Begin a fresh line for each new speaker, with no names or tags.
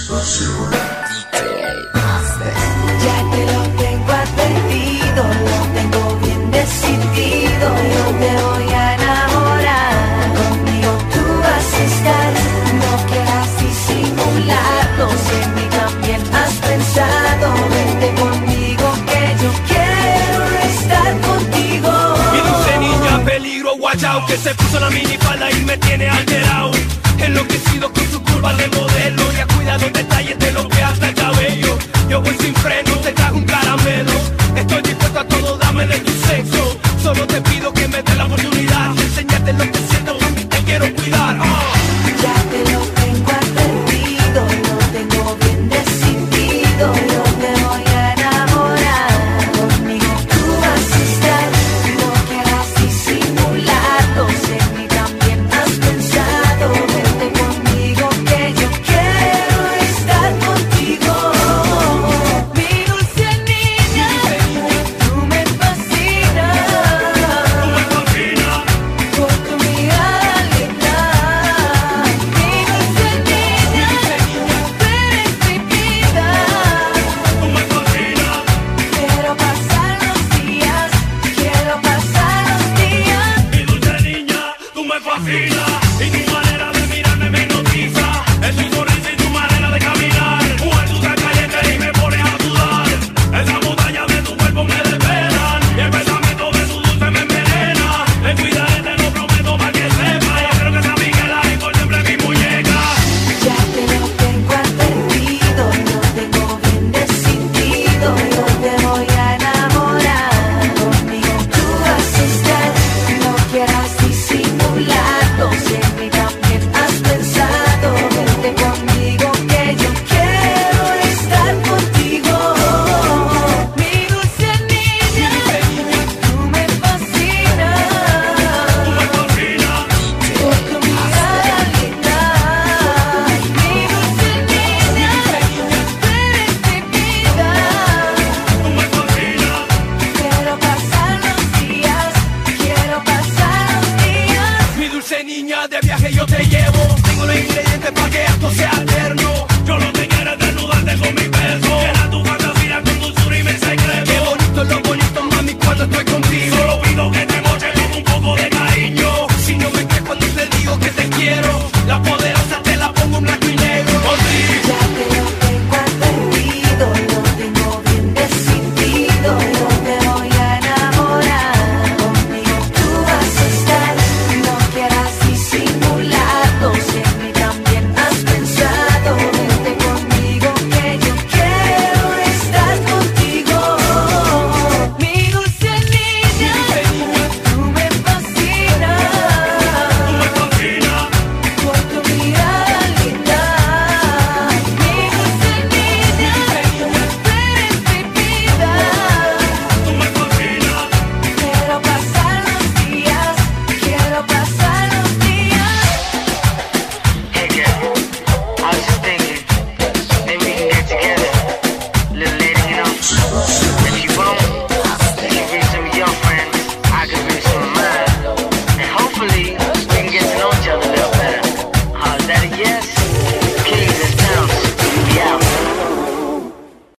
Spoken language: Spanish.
Ya te lo tengo advertido, lo tengo bien decidido. Yo te voy a enamorar, conmigo tú vas a estar. No quieras disimularlo, si en mí también has pensado. Vente conmigo que yo quiero estar contigo.
Mi dulce niña, peligro, watch out, que se puso la minifalda y me tiene alterado. Enloquecido con su curva de modelo, ya cuida